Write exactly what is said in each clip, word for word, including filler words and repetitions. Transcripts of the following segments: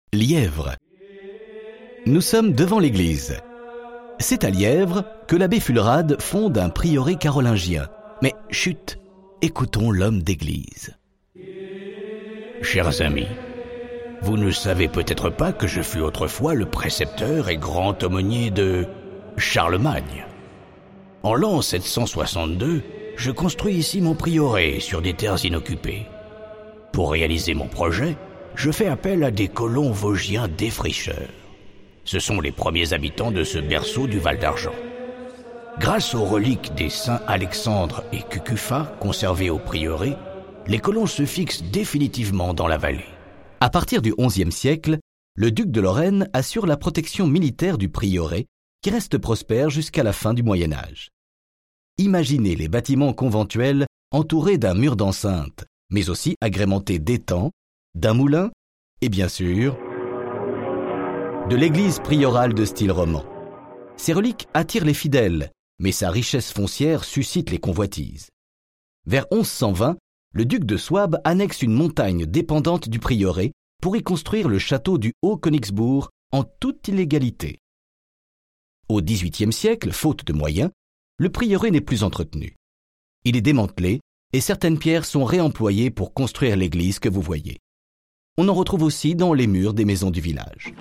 Lièvre. Nous sommes devant l'église. C'est à Lièvre que l'abbé Fulrad fonde un prieuré carolingien. Mais chut, écoutons l'homme d'église. Chers amis, vous ne savez peut-être pas que je fus autrefois le précepteur et grand aumônier de Charlemagne. En l'an sept cent soixante-deux, je construis ici mon prieuré sur des terres inoccupées. Pour réaliser mon projet, je fais appel à des colons vosgiens défricheurs. Ce sont les premiers habitants de ce berceau du Val d'Argent. Grâce aux reliques des saints Alexandre et Cucuffa conservées au prieuré, les colons se fixent définitivement dans la vallée. À partir du onzième siècle, le duc de Lorraine assure la protection militaire du prieuré qui reste prospère jusqu'à la fin du Moyen Âge. Imaginez les bâtiments conventuels entourés d'un mur d'enceinte, mais aussi agrémentés d'étangs, d'un moulin et bien sûr de l'église priorale de style roman. Ces reliques attirent les fidèles, mais sa richesse foncière suscite les convoitises. Vers onze cent vingt, le duc de Souabe annexe une montagne dépendante du prieuré pour y construire le château du Haut-Königsbourg en toute illégalité. Au dix-huitième siècle, faute de moyens, le prieuré n'est plus entretenu. Il est démantelé et certaines pierres sont réemployées pour construire l'église que vous voyez. On en retrouve aussi dans les murs des maisons du village.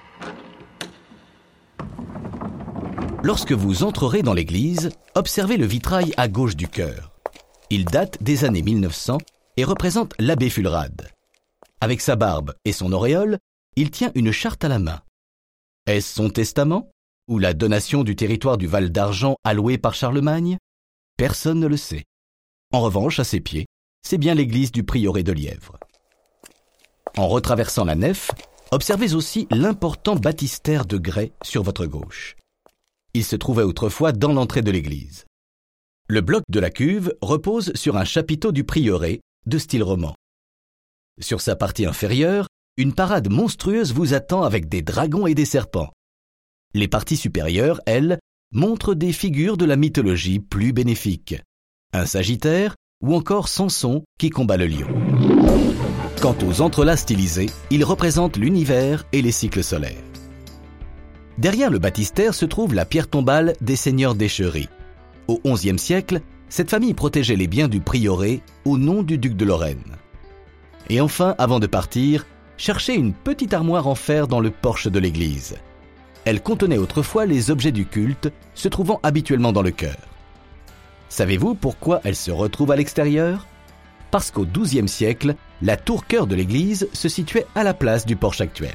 Lorsque vous entrerez dans l'église, observez le vitrail à gauche du chœur. Il date des années mille neuf cents et représente l'abbé Fulrad. Avec sa barbe et son auréole, il tient une charte à la main. Est-ce son testament ou la donation du territoire du Val d'Argent alloué par Charlemagne? Personne ne le sait. En revanche, à ses pieds, c'est bien l'église du prieuré de Lièvre. En retraversant la nef, observez aussi l'important baptistère de grès sur votre gauche. Il se trouvait autrefois dans l'entrée de l'église. Le bloc de la cuve repose sur un chapiteau du prieuré, de style roman. Sur sa partie inférieure, une parade monstrueuse vous attend avec des dragons et des serpents. Les parties supérieures, elles, montrent des figures de la mythologie plus bénéfiques. Un sagittaire ou encore Samson qui combat le lion. Quant aux entrelacs stylisés, ils représentent l'univers et les cycles solaires. Derrière le baptistère se trouve la pierre tombale des seigneurs d'Echery. Au onzième siècle, cette famille protégeait les biens du prieuré au nom du duc de Lorraine. Et enfin, avant de partir, cherchez une petite armoire en fer dans le porche de l'église. Elle contenait autrefois les objets du culte, se trouvant habituellement dans le chœur. Savez-vous pourquoi elle se retrouve à l'extérieur? Parce qu'au douzième siècle, la tour-chœur de l'église se situait à la place du porche actuel.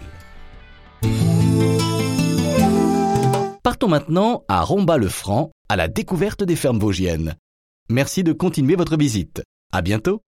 Partons maintenant à Romba-le-Franc, à la découverte des fermes vosgiennes. Merci de continuer votre visite. À bientôt.